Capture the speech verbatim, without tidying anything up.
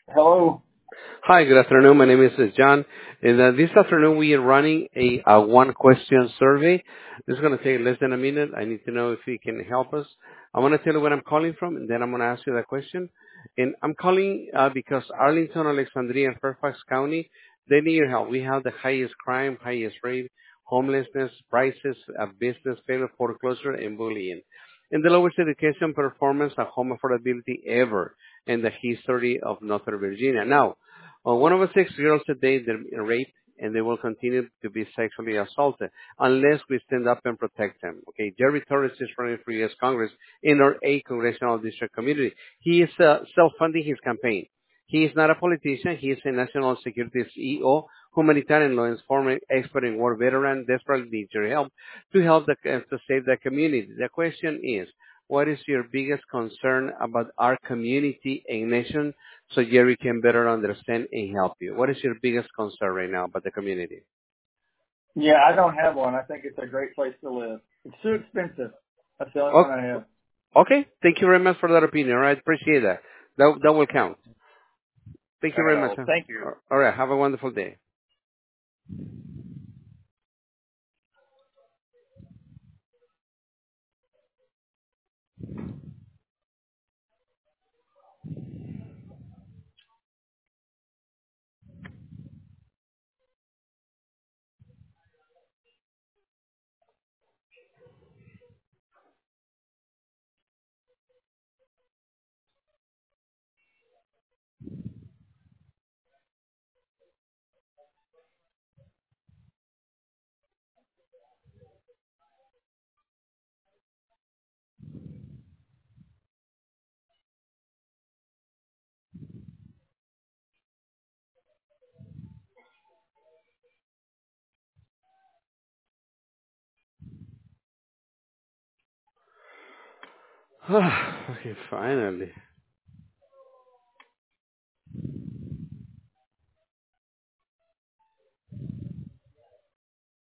Hello. Hi, good afternoon. My name is uh, John. And uh, this afternoon we are running a, a one-question survey. This is going to take less than a minute. I need to know if you can help us. I want to tell you where I'm calling from, and then I'm going to ask you that question. And I'm calling uh, because Arlington, Alexandria, and Fairfax County, they need your help. We have the highest crime, highest rate, homelessness, prices, uh, business failure, foreclosure, and bullying. And the lowest education performance and home affordability ever in the history of Northern Virginia. Now, well, one over six girls today they're raped and they will continue to be sexually assaulted unless we stand up and protect them. Okay, Jerry Torres is running for U S Congress in our eight congressional district community. He is uh, self-funding his campaign. He is not a politician. He is a national security C E O, humanitarian law enforcement expert in war veteran, desperately needs your help to help the, uh, to save the community. The question is, what is your biggest concern about our community and nation so Jerry can better understand and help you? What is your biggest concern right now about the community? Yeah, I don't have one. I think it's a great place to live. It's too expensive. That's the only one Okay, I have. okay. Thank you very much for that opinion. All right, appreciate that. That, that will count. Thank All you right. very much. Well, Huh? thank you. All right, have a wonderful day. Okay, finally.